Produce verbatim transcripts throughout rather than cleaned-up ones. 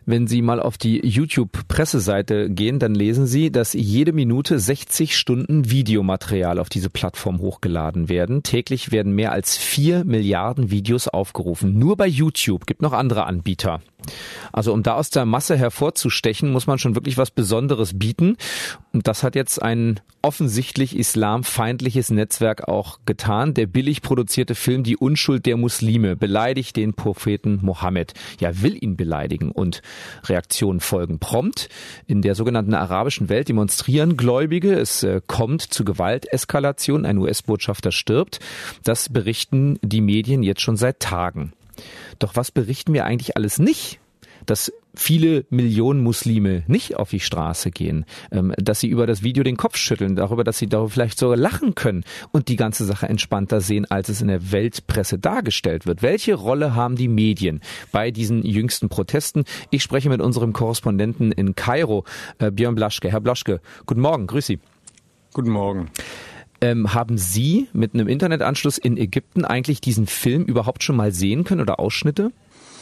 Wenn Sie mal auf die YouTube-Presseseite gehen, dann lesen Sie, dass jede Minute sechzig Stunden Videomaterial auf diese Plattform hochgeladen werden. Täglich werden mehr als vier Milliarden Videos aufgerufen. Nur bei YouTube, gibt noch andere Anbieter. Also um da aus der Masse hervorzustechen, muss man schon wirklich was Besonderes bieten. Und das hat jetzt ein offensichtlich islamfeindliches Netzwerk auch getan. Der billig produzierte Film Die Unschuld der Muslime beleidigt den Propheten Mohammed. Ja, will ihn beleidigen. Und Reaktionen folgen prompt. In der sogenannten arabischen Welt demonstrieren Gläubige. Es äh, kommt zu Gewalteskalation. Ein U S-Botschafter stirbt. Das berichten die Medien jetzt schon seit Tagen. Doch was berichten wir eigentlich alles nicht? Dass viele Millionen Muslime nicht auf die Straße gehen, dass sie über das Video den Kopf schütteln, darüber, dass sie darüber vielleicht sogar lachen können und die ganze Sache entspannter sehen, als es in der Weltpresse dargestellt wird. Welche Rolle haben die Medien bei diesen jüngsten Protesten? Ich spreche mit unserem Korrespondenten in Kairo, Björn Blaschke. Herr Blaschke, guten Morgen, grüß Sie. Guten Morgen. Ähm, haben Sie mit einem Internetanschluss in Ägypten eigentlich diesen Film überhaupt schon mal sehen können oder Ausschnitte?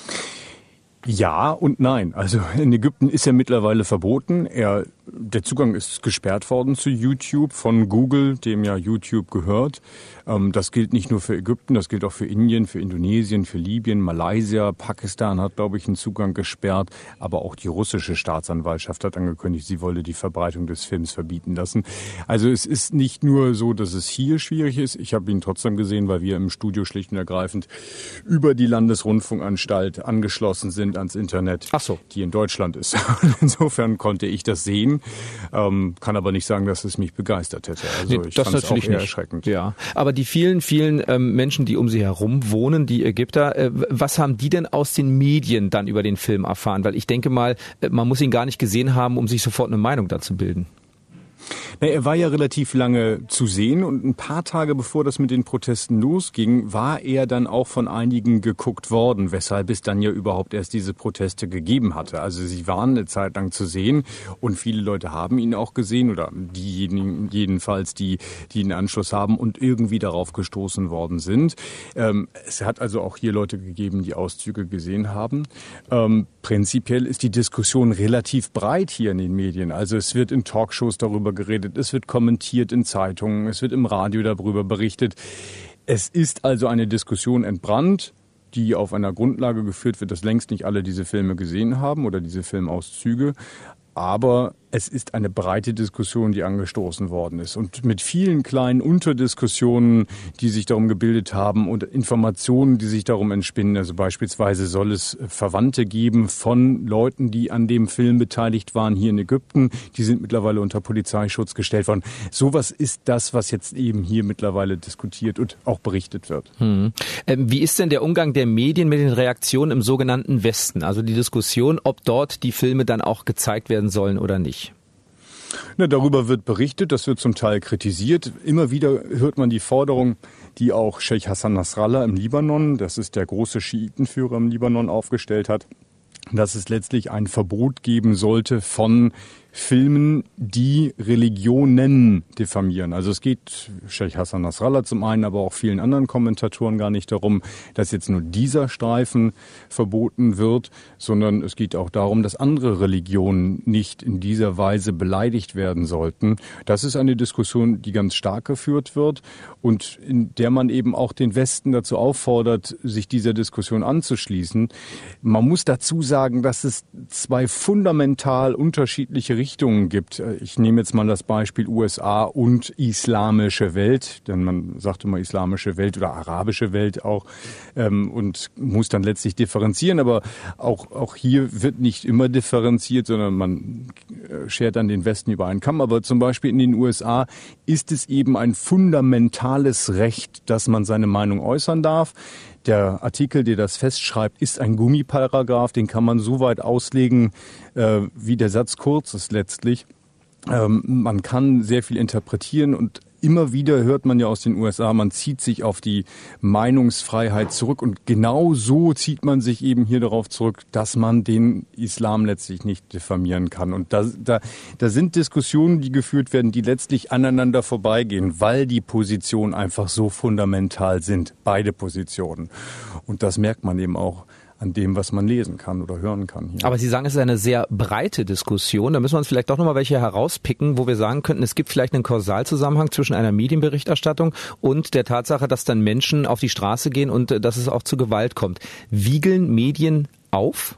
Ja und nein. Also in Ägypten ist er mittlerweile verboten. Er, der Zugang ist gesperrt worden zu YouTube von Google, dem ja YouTube gehört. Ähm, das gilt nicht nur für Ägypten, das gilt auch für Indien, für Indonesien, für Libyen, Malaysia, Pakistan hat, glaube ich, einen Zugang gesperrt. Aber auch die russische Staatsanwaltschaft hat angekündigt, sie wolle die Verbreitung des Films verbieten lassen. Also es ist nicht nur so, dass es hier schwierig ist. Ich habe ihn trotzdem gesehen, weil wir im Studio schlicht und ergreifend über die Landesrundfunkanstalt angeschlossen sind ans Internet, Ach so. die in Deutschland ist. Insofern konnte ich das sehen, ähm, kann aber nicht sagen, dass es mich begeistert hätte. Also nee, ich das fand es auch natürlich eher nicht. erschreckend. Ja, aber die vielen, vielen ähm, Menschen, die um sie herum wohnen, die Ägypter, äh, was haben die denn aus den Medien dann über den Film erfahren? Weil ich denke mal, man muss ihn gar nicht gesehen haben, um sich sofort eine Meinung dazu bilden. Na, er war ja relativ lange zu sehen und ein paar Tage bevor das mit den Protesten losging, war er dann auch von einigen geguckt worden, weshalb es dann ja überhaupt erst diese Proteste gegeben hatte. Also sie waren eine Zeit lang zu sehen und viele Leute haben ihn auch gesehen oder diejenigen jedenfalls, die, die einen Anschluss haben und irgendwie darauf gestoßen worden sind. Ähm, es hat also auch hier Leute gegeben, die Auszüge gesehen haben. Ähm, prinzipiell ist die Diskussion relativ breit hier in den Medien. Also es wird in Talkshows darüber geredet, es wird kommentiert in Zeitungen, es wird im Radio darüber berichtet. Es ist also eine Diskussion entbrannt, die auf einer Grundlage geführt wird, dass längst nicht alle diese Filme gesehen haben oder diese Filmauszüge. Aber es ist eine breite Diskussion, die angestoßen worden ist. Und mit vielen kleinen Unterdiskussionen, die sich darum gebildet haben und Informationen, die sich darum entspinnen. Also beispielsweise soll es Verwandte geben von Leuten, die an dem Film beteiligt waren hier in Ägypten. Die sind mittlerweile unter Polizeischutz gestellt worden. Sowas ist das, was jetzt eben hier mittlerweile diskutiert und auch berichtet wird. Hm. Ähm, wie ist denn der Umgang der Medien mit den Reaktionen im sogenannten Westen? Also die Diskussion, ob dort die Filme dann auch gezeigt werden sollen oder nicht? Na, darüber wird berichtet, das wird zum Teil kritisiert. Immer wieder hört man die Forderung, die auch Sheikh Hassan Nasrallah im Libanon, das ist der große Schiitenführer im Libanon, aufgestellt hat, dass es letztlich ein Verbot geben sollte von Filmen, die Religionen diffamieren. Also es geht Sheikh Hassan Nasrallah zum einen, aber auch vielen anderen Kommentatoren gar nicht darum, dass jetzt nur dieser Streifen verboten wird, sondern es geht auch darum, dass andere Religionen nicht in dieser Weise beleidigt werden sollten. Das ist eine Diskussion, die ganz stark geführt wird und in der man eben auch den Westen dazu auffordert, sich dieser Diskussion anzuschließen. Man muss dazu sagen, dass es zwei fundamental unterschiedliche Richtungen gibt. Ich nehme jetzt mal das Beispiel U S A und islamische Welt, denn man sagt immer islamische Welt oder arabische Welt auch ähm, und muss dann letztlich differenzieren, aber auch, auch hier wird nicht immer differenziert, sondern man schert dann den Westen über einen Kamm. Aber zum Beispiel in den U S A ist es eben ein fundamentales Recht, dass man seine Meinung äußern darf. Der Artikel, der das festschreibt, ist ein Gummiparagraph, den kann man so weit auslegen, äh, wie der Satz kurz ist letztlich. Ähm, man kann sehr viel interpretieren und immer wieder hört man ja aus den U S A, man zieht sich auf die Meinungsfreiheit zurück und genau so zieht man sich eben hier darauf zurück, dass man den Islam letztlich nicht diffamieren kann. Und da, da, da sind Diskussionen, die geführt werden, die letztlich aneinander vorbeigehen, weil die Positionen einfach so fundamental sind, beide Positionen. Und das merkt man eben auch an dem, was man lesen kann oder hören kann. Hier. Aber Sie sagen, es ist eine sehr breite Diskussion. Da müssen wir uns vielleicht doch nochmal welche herauspicken, wo wir sagen könnten, es gibt vielleicht einen Kausalzusammenhang zwischen einer Medienberichterstattung und der Tatsache, dass dann Menschen auf die Straße gehen und äh, dass es auch zu Gewalt kommt. Wiegeln Medien auf?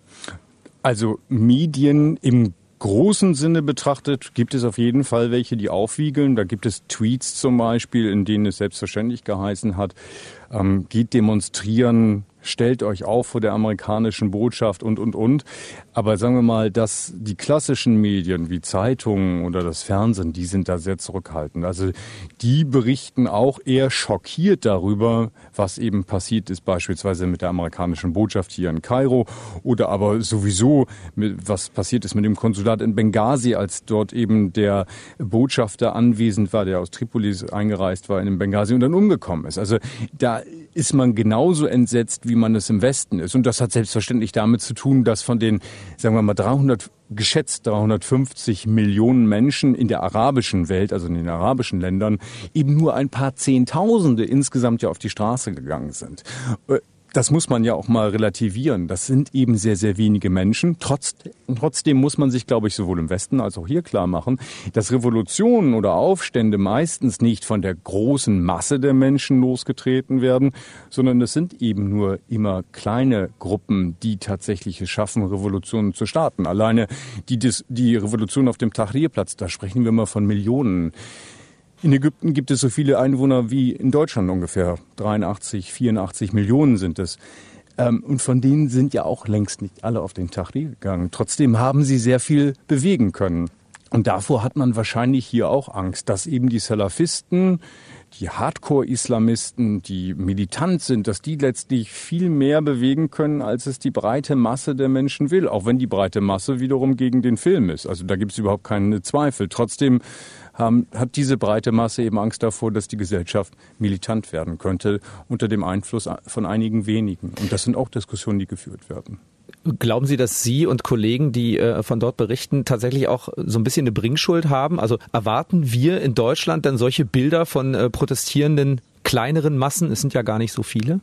Also Medien im großen Sinne betrachtet gibt es auf jeden Fall welche, die aufwiegeln. Da gibt es Tweets zum Beispiel, in denen es selbstverständlich geheißen hat, ähm, geht demonstrieren, stellt euch auf vor der amerikanischen Botschaft und, und, und. Aber sagen wir mal, dass die klassischen Medien wie Zeitungen oder das Fernsehen, die sind da sehr zurückhaltend. Also die berichten auch eher schockiert darüber, was eben passiert ist, beispielsweise mit der amerikanischen Botschaft hier in Kairo oder aber sowieso, mit, was passiert ist mit dem Konsulat in Benghazi, als dort eben der Botschafter anwesend war, der aus Tripolis eingereist war in Benghazi und dann umgekommen ist. Also da ist man genauso entsetzt, wie man es im Westen ist. Und das hat selbstverständlich damit zu tun, dass von den, sagen wir mal, dreihundert, geschätzt dreihundertfünfzig Millionen Menschen in der arabischen Welt, also in den arabischen Ländern, eben nur ein paar Zehntausende insgesamt ja auf die Straße gegangen sind. Das muss man ja auch mal relativieren. Das sind eben sehr, sehr wenige Menschen. Trotz, trotzdem muss man sich, glaube ich, sowohl im Westen als auch hier klar machen, dass Revolutionen oder Aufstände meistens nicht von der großen Masse der Menschen losgetreten werden, sondern es sind eben nur immer kleine Gruppen, die tatsächlich es schaffen, Revolutionen zu starten. Alleine die, die Revolution auf dem Tahrirplatz, da sprechen wir mal von Millionen. In Ägypten gibt es so viele Einwohner wie in Deutschland ungefähr. dreiundachtzig, vierundachtzig Millionen sind es. Und von denen sind ja auch längst nicht alle auf den Tahrir gegangen. Trotzdem haben sie sehr viel bewegen können. Und davor hat man wahrscheinlich hier auch Angst, dass eben die Salafisten, die Hardcore-Islamisten, die militant sind, dass die letztlich viel mehr bewegen können, als es die breite Masse der Menschen will. Auch wenn die breite Masse wiederum gegen den Film ist. Also da gibt es überhaupt keine Zweifel. Trotzdem haben, hat diese breite Masse eben Angst davor, dass die Gesellschaft militant werden könnte unter dem Einfluss von einigen wenigen. Und das sind auch Diskussionen, die geführt werden. Glauben Sie, dass Sie und Kollegen, die äh, von dort berichten, tatsächlich auch so ein bisschen eine Bringschuld haben? Also erwarten wir in Deutschland dann solche Bilder von äh, protestierenden kleineren Massen? Es sind ja gar nicht so viele.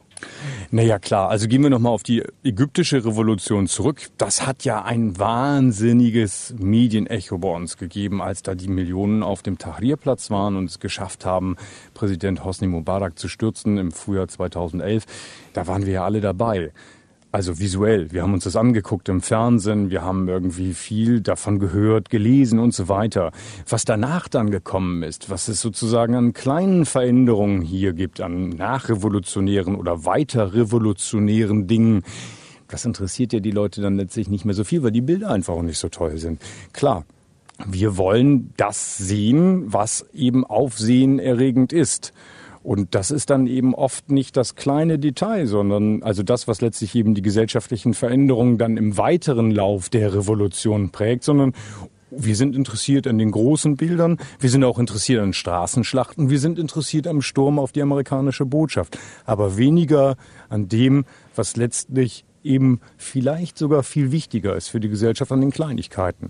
Naja, klar. Also gehen wir nochmal auf die ägyptische Revolution zurück. Das hat ja ein wahnsinniges Medienecho bei uns gegeben, als da die Millionen auf dem Tahrirplatz waren und es geschafft haben, Präsident Hosni Mubarak zu stürzen im Frühjahr zweitausendelf. Da waren wir ja alle dabei. Also visuell. Wir haben uns das angeguckt im Fernsehen, wir haben irgendwie viel davon gehört, gelesen und so weiter. Was danach dann gekommen ist, was es sozusagen an kleinen Veränderungen hier gibt, an nachrevolutionären oder weiter revolutionären Dingen, das interessiert ja die Leute dann letztlich nicht mehr so viel, weil die Bilder einfach auch nicht so toll sind. Klar, wir wollen das sehen, was eben aufsehenerregend ist. Und das ist dann eben oft nicht das kleine Detail, sondern also das, was letztlich eben die gesellschaftlichen Veränderungen dann im weiteren Lauf der Revolution prägt, sondern wir sind interessiert an den großen Bildern, wir sind auch interessiert an Straßenschlachten, wir sind interessiert am Sturm auf die amerikanische Botschaft, aber weniger an dem, was letztlich eben vielleicht sogar viel wichtiger ist für die Gesellschaft, an den Kleinigkeiten.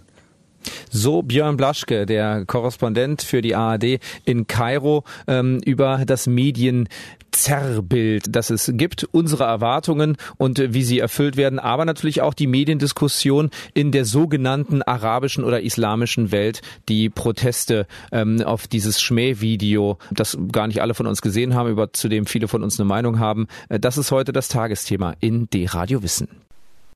So Björn Blaschke, der Korrespondent für die A R D in Kairo, ähm, über das Medienzerrbild, das es gibt, unsere Erwartungen und äh, wie sie erfüllt werden, aber natürlich auch die Mediendiskussion in der sogenannten arabischen oder islamischen Welt, die Proteste ähm, auf dieses Schmähvideo, das gar nicht alle von uns gesehen haben, über zu dem viele von uns eine Meinung haben. Äh, das ist heute das Tagesthema in D-Radio Wissen.